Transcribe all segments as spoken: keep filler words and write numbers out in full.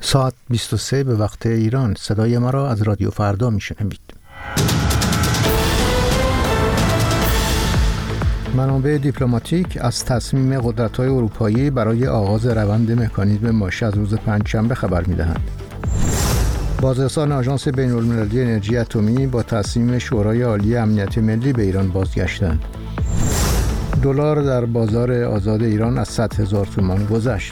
ساعت بیست و سه به وقت ایران. صدای ما را از رادیو فردا میشنوید. منابع دیپلماتیک از تصمیم قدرت‌های اروپایی برای آغاز روند مکانیزم ماشه از روز پنجشنبه خبر می‌دهند. بازرسان آژانس بین‌المللی انرژی اتمی با تصمیم شورای عالی امنیت ملی به ایران بازگشتند. دلار در بازار آزاد ایران از صد هزار تومان گذشت.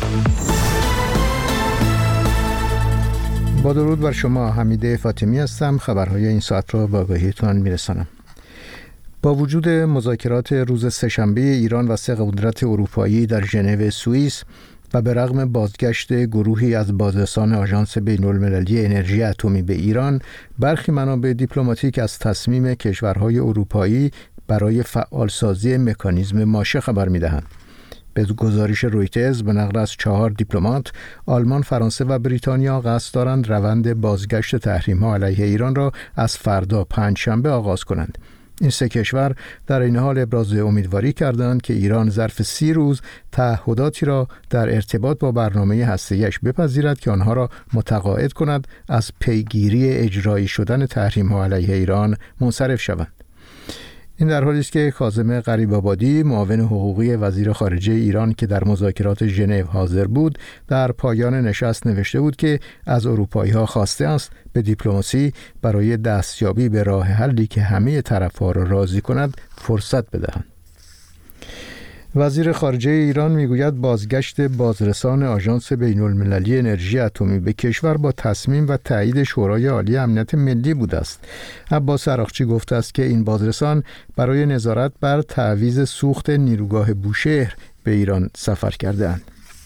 با درود بر شما، حمیده فاطمی هستم. خبرهای این ساعت را به آگاهیتان میرسانم. با وجود مذاکرات روز سه‌شنبه ایران و سه قدرت اروپایی در ژنو سوئیس و به رغم بازگشت گروهی از بازرسان آژانس بین‌المللی انرژی اتمی به ایران، برخی منابع دیپلماتیک از تصمیم کشورهای اروپایی برای فعالسازی مکانیزم ماشه خبر می‌دهند. به گزارش رویترز به نقل از چهار دیپلمات، آلمان، فرانسه و بریتانیا قصد دارند روند بازگشت تحریم‌ها علیه ایران را از فردا پنجشنبه آغاز کنند. این سه کشور در این حال ابراز امیدواری کردند که ایران ظرف سی روز تعهداتی را در ارتباط با برنامه هسته‌ایش بپذیرد که آنها را متقاعد کند از پیگیری اجرایی شدن تحریم‌ها علیه ایران منصرف شوند. این در حالی است که کاظم غریب‌آبادی، معاون حقوقی وزیر خارجه ایران که در مذاکرات ژنو حاضر بود، در پایان نشست نوشته بود که از اروپایی‌ها خواسته است به دیپلماسی برای دستیابی به راه حلی که همه طرف‌ها را راضی کند فرصت بدهند. وزیر خارجه ایران میگوید بازگشت بازرسان آژانس بین‌المللی انرژی اتمی به کشور با تصمیم و تایید شورای عالی امنیت ملی بوده است. عباس عراقچی گفته است که این بازرسان برای نظارت بر تعویض سوخت نیروگاه بوشهر به ایران سفر کرده‌اند.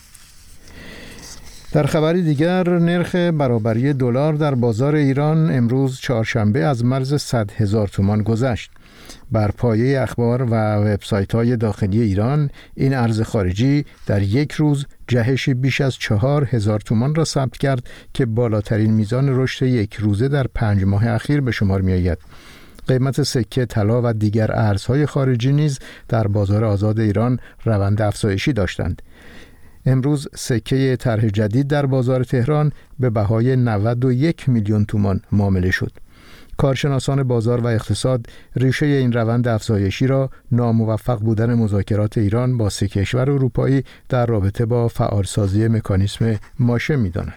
در خبری دیگر، نرخ برابری دلار در بازار ایران امروز چهارشنبه از مرز صد هزار تومان گذشت. بر پایه اخبار و وبسایت‌های داخلی ایران، این ارز خارجی در یک روز جهش بیش از چهار هزار تومان را ثبت کرد که بالاترین میزان رشد یک روزه در پنج ماه اخیر به شمار می‌آید. قیمت سکه، طلا و دیگر ارزهای خارجی نیز در بازار آزاد ایران روند افزایشی داشتند. امروز سکه طرح جدید در بازار تهران به بهای نود و یک میلیون تومان معامله شد. کارشناسان بازار و اقتصاد ریشه این روند افزایشی را ناموفق بودن مذاکرات ایران با سه کشور اروپایی در رابطه با فعالسازی مکانیزم ماشه می‌دانند.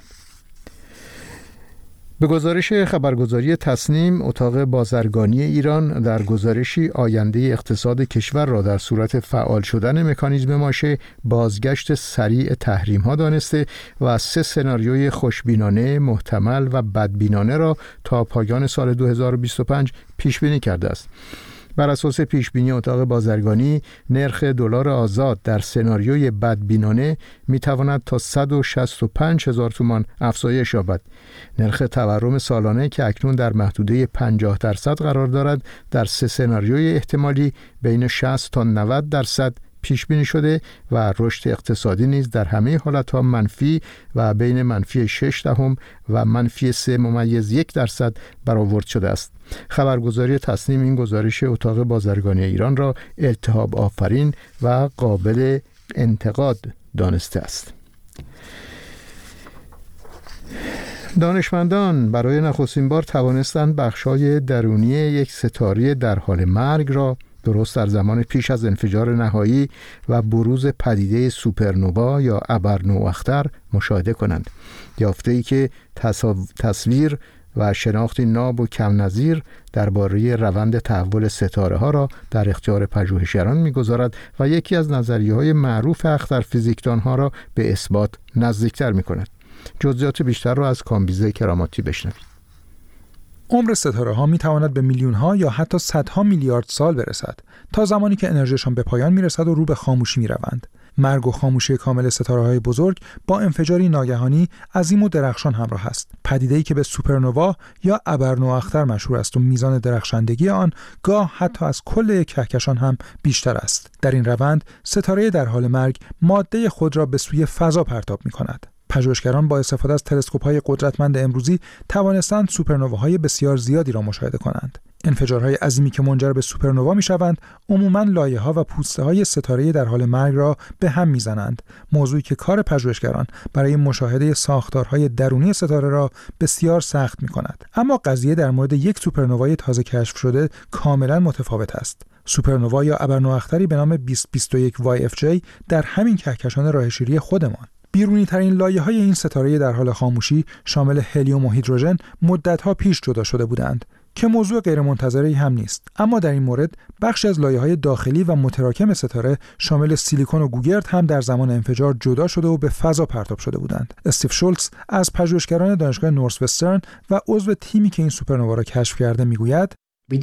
به گزارش خبرگزاری تصنیم، اتاق بازرگانی ایران در گزارشی آینده اقتصاد کشور را در صورت فعال شدن مکانیزم ماشه بازگشت سریع تحریم‌ها دانسته و سه سناریوی خوشبینانه، محتمل و بدبینانه را تا پایان سال دو هزار و بیست و پنج پیش بینی کرده است. بر اساس پیشبینی اتاق بازرگانی، نرخ دلار آزاد در سناریوی بدبینانه میتواند تا صد و شصت و پنج هزار تومان افزایش یابد. نرخ تورم سالانه که اکنون در محدوده پنجاه درصد قرار دارد، در سه سناریوی احتمالی بین شصت تا نود درصد پیش بینی شده و رشد اقتصادی نیز در همه حالتها منفی و بین منفی شش دهم و منفی سه ممیز یک درصد برآورد شده است. خبرگزاری تصنیم این گزارش اتاق بازرگانی ایران را التهاب آفرین و قابل انتقاد دانسته است. دانشمندان برای نخستین بار توانستند بخش‌های درونی یک ستاره در حال مرگ را درست در زمان پیش از انفجار نهایی و بروز پدیده سوپرنووا یا ابرنواختر مشاهده کنند. یافته‌ای که تصویر و شناختی ناب و کم نظیر درباره روند تحول ستاره‌ها را در اختیار پژوهشگران می‌گذارد و یکی از نظریه‌های معروف اخترفیزیکدان‌ها را به اثبات نزدیکتر می‌کند. جزئیات بیشتر را از کامبیزه کراماتی بشنوید. عمر ستاره ها می تواند به میلیون ها یا حتی صدها میلیارد سال برسد، تا زمانی که انرژیشان به پایان می رسد و رو به خاموشی می روند. مرگ و خاموشی کامل ستاره های بزرگ با انفجاری ناگهانی عظیم و درخشان همراه است. پدیده‌ای که به سوپرنووا یا ابرنواختر مشهور است و میزان درخشندگی آن گاه حتی از کل یک کهکشان هم بیشتر است. در این روند ستاره در حال مرگ ماده خود را به سوی فضا پرتاب می کند. پژوهشگران با استفاده از تلسکوپ‌های قدرتمند امروزی توانستند سوپرنوواهای بسیار زیادی را مشاهده کنند. انفجارهای عظیمی که منجر به سوپرنوا میشوند عموماً لایه‌ها و پوسته‌های ستاره در حال مرگ را به هم میزنند، موضوعی که کار پژوهشگران برای مشاهده ساختارهای درونی ستاره را بسیار سخت می‌کند. اما قضیه در مورد یک سوپرنوای تازه کشف شده کاملاً متفاوت است. سوپرنوا یا ابرنواختری به نام بیست بیست و یک وای اف جی در همین کهکشان راهشیری خودمان. بیرونی ترین لایه‌های این ستاره در حال خاموشی شامل هلیوم و هیدروژن مدت‌ها پیش جدا شده بودند که موضوع غیرمنتظری هم نیست. اما در این مورد بخشی از لایه‌های داخلی و متراکم ستاره شامل سیلیکون و گوگرد هم در زمان انفجار جدا شده و به فضا پرتاب شده بودند. استیو شولتز از پژوهشگران دانشگاه نورث وسترن و عضو تیمی که این سوپرنوا را کشف کرده میگوید: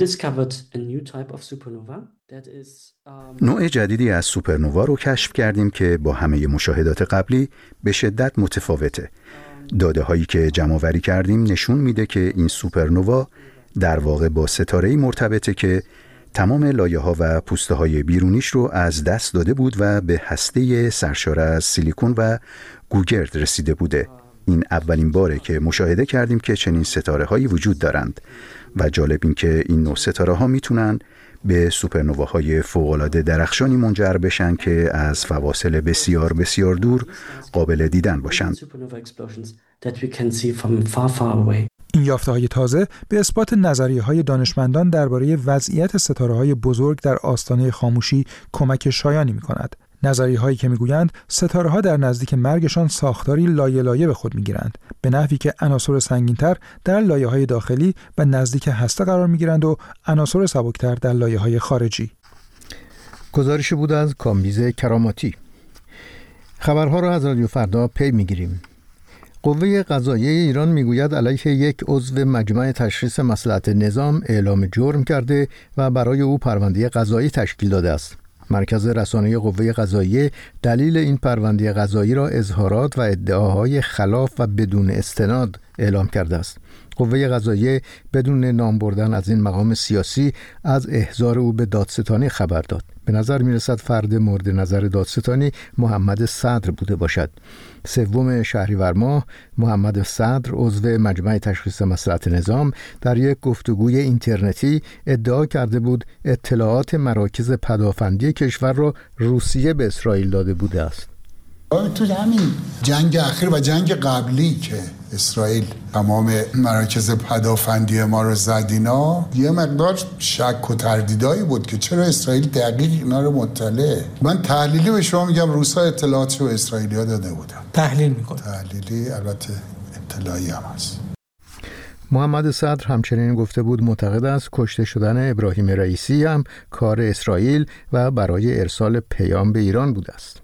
نوع جدیدی از سوپرنوا رو کشف کردیم که با همه مشاهدات قبلی به شدت متفاوته. داده هایی که جمع‌آوری کردیم نشون میده که این سوپرنوا در واقع با ستاره‌ای مرتبطه که تمام لایه‌ها و پوسته‌های بیرونیش رو از دست داده بود و به هسته سرشار از سیلیکون و گوگرد رسیده بوده. این اولین باره که مشاهده کردیم که چنین ستاره‌هایی وجود دارند و جالب این که این نوع ستاره‌ها میتونن به سوپرنواهای فوق‌العاده درخشانی منجر بشن که از فواصل بسیار بسیار دور قابل دیدن باشند. این یافته‌های تازه به اثبات نظریه‌های دانشمندان درباره وضعیت ستاره‌های بزرگ در آستانه خاموشی کمک شایانی می‌کند. نظریه‌هایی که می‌گویند ستاره‌ها در نزدیک مرگشان ساختاری لایه لایه به خود می‌گیرند، به نحوی که عناصر سنگین‌تر در لایه‌های داخلی و نزدیک هسته قرار می‌گیرند و عناصر سبکتر در لایه‌های خارجی. گزارش بود از کامبیز کراماتی. خبرها را از رادیو فردا پی می‌گیریم. قوه قضاییه ایران میگوید علیه یک عضو مجمع تشخیص مصلحت نظام اعلام جرم کرده و برای او پرونده قضایی تشکیل داده است. مرکز رسانه قوه قضاییه دلیل این پرونده قضایی را اظهارات و ادعاهای خلاف و بدون استناد اعلام کرده است. قوه قضاییه بدون نام بردن از این مقام سیاسی از احضار او به دادستانی خبر داد. به نظر می‌رسد فرد مورد نظر دادستانی محمد صدر بوده باشد. سوم شهریور ماه محمد صدر عضو مجمع تشخیص مصلحت نظام در یک گفتگوی اینترنتی ادعا کرده بود اطلاعات مراکز پدافندی کشور را روسیه به اسرائیل داده بوده است. تو همین جنگ اخیر و جنگ قبلی که اسرائیل تمام مراکز پدافندی ما رو زد، اینا یه مقدار شک و تردیدایی بود که چرا اسرائیل دقیق اینا رو مطلعه. من تحلیلی به شما میگم روسا اطلاعاتی به اسرائیلیا داده بودن. تحلیل میکنه. تحلیلی البته اطلاعی هم هست. محمد صدر همچنین گفته بود معتقد است کشته شدن ابراهیم رئیسی هم کار اسرائیل و برای ارسال پیام به ایران بوده است.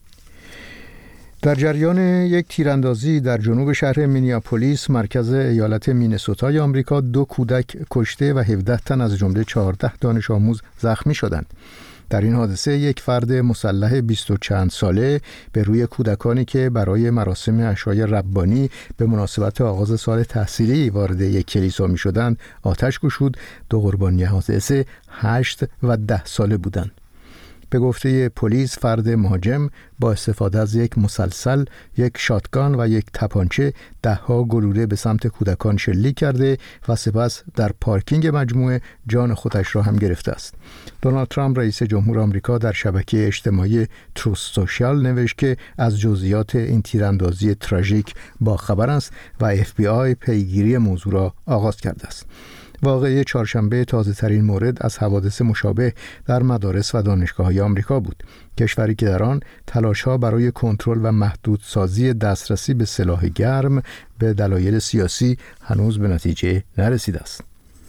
در جریان یک تیراندازی در جنوب شهر مینیاپولیس مرکز ایالت مینسوتای آمریکا دو کودک کشته و هفده تن از جمله چهارده دانش آموز زخمی شدند. در این حادثه یک فرد مسلح بیست و چند ساله به روی کودکانی که برای مراسم عشای ربانی به مناسبت آغاز سال تحصیلی وارد یک کلیسا می شدند آتش گشود. دو قربانی حادثه هشت و ده ساله بودند. به گفته پلیس فرد مهاجم با استفاده از یک مسلسل، یک شاتگان و یک تپانچه دهها گلوله به سمت کودکان شلیک کرده و سپس در پارکینگ مجموعه جان خودش را هم گرفته است. دونالد ترامپ رئیس جمهور آمریکا در شبکه اجتماعی تروث سوشال نوشت که از جزئیات این تیراندازی تراژیک با خبر است و اف بی آی پیگیری موضوع را آغاز کرده است. واقعه چهارشنبه تازه ترین مورد از حوادث مشابه در مدارس و دانشگاه‌های آمریکا بود. کشوری که در آن تلاش‌ها برای کنترل و محدودسازی دسترسی به سلاح گرم به دلایل سیاسی هنوز به نتیجه نرسیده است.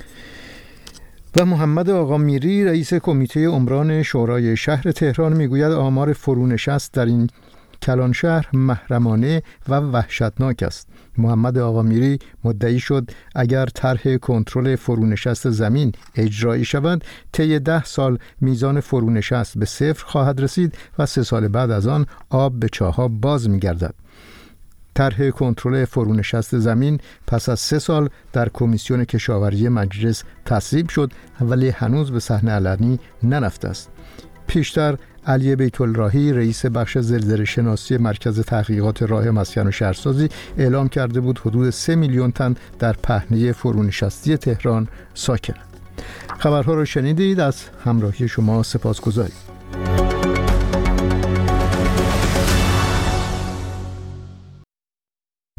و محمد آقامیری رئیس کمیته عمران شورای شهر تهران میگوید آمار فرونشست در این کلان شهر محرمانه و وحشتناک است. محمد آقامیری مدعی شد اگر طرح کنترل فرونشست زمین اجرایی شود طی ده سال میزان فرونشست به صفر خواهد رسید و سه سال بعد از آن آب به چاه‌ها باز می‌گردد. طرح کنترل فرونشست زمین پس از سه سال در کمیسیون کشاورزی مجلس تصویب شد ولی هنوز به صحنه علنی نرفته است. پیشتر علی بیت‌الراهی رئیس بخش زلزله شناسی مرکز تحقیقات راه مسکن و شهرسازی اعلام کرده بود حدود سه میلیون تن در پهنه فرونشستی تهران ساکنند. خبرها رو شنیدید. از همراهی شما سپاسگزاریم.